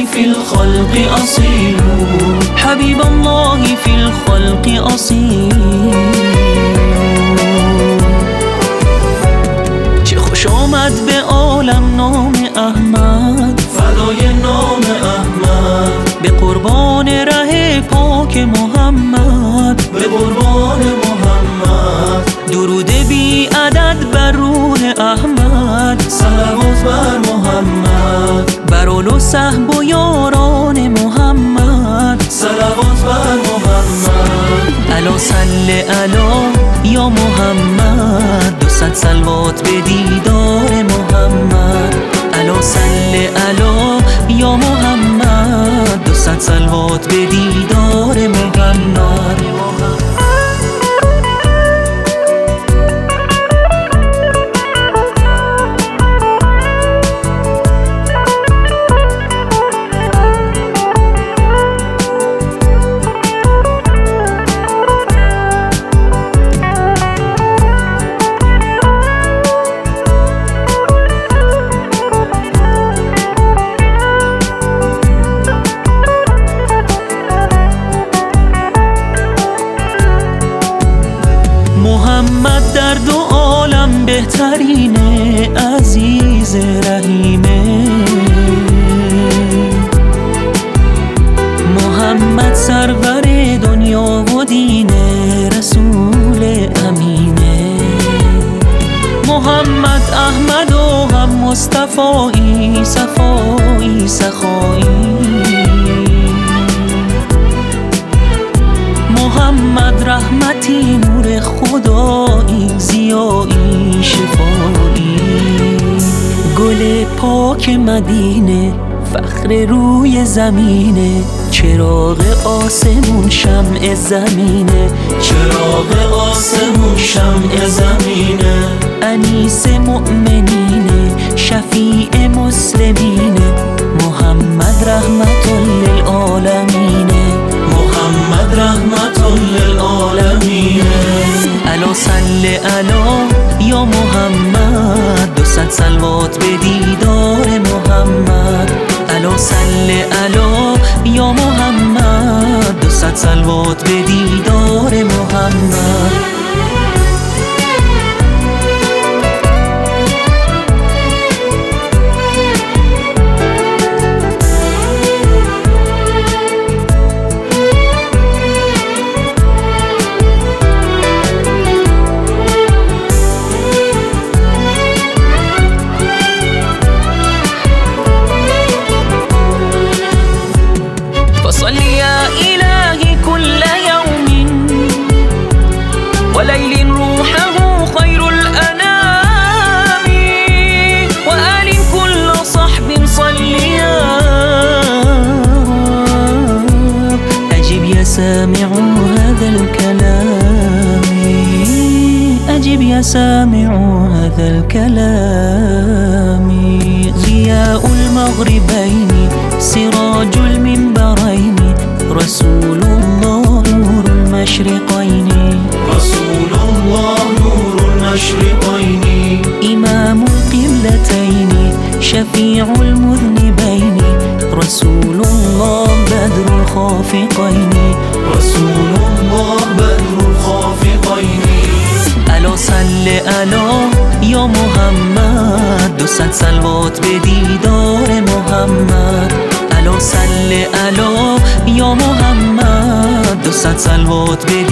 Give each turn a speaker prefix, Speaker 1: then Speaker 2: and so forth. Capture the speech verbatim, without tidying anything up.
Speaker 1: في الخلق أصيل حبيب الله في الخلق أصيل. چه خوش آمد به عالم نام احمد، فدای نام احمد، به قربان ره پاک محمد، به قربان محمد. درود بی عدد بر روح احمد، صلوات بر محمد، بر آل و صحب و یاران محمد، صلوات بر محمد. الا صل علی یا محمد، دو صد صلوات به دیدار محمد. الا صل علی یا محمد، دو صد صلوات به دیدار محمد. محمد در دو عالم بهترینه، عزیز رحیمه. محمد سرور دنیا و دینه، رسول امینه. محمد احمد و هم مصطفایی، صفایی سخایی. محمد رحمتی، نور خدایی، ضیایی شفایی. گل پاک مدینه، فخر روی زمینه، چراغ آسمون شمع زمینه، چراغ آسمون شمع زمینه. انیس مؤمنینه، شفیع مسلمینه، محمد رحمت للعالمینه، محمد رحمت للعالمین. الا صل علی یا محمد، دو صد صلوات به دیدار محمد. الا صل علی یا محمد، دو صد صلوات به دیدار محمد. فصل يا إلهي كل يوم وليل روحه خير الأنام، وآل كل صحب صليا. أجب يا سامع هذا الكلام، أجب يا سامع هذا الكلام. ضياء المغربين، سراج المنبرين، رسول الله نور المشرقين، رسول الله نور المشرقين. إمام القبلتين، شفيع المذنبين، رسول الله بدر الخافقين، رسول الله بدر الخافقين. الا صل علی یا محمد، دو صد صلوات به دیدار محمد. الا صل علی یا محمد، دو صد صلوات به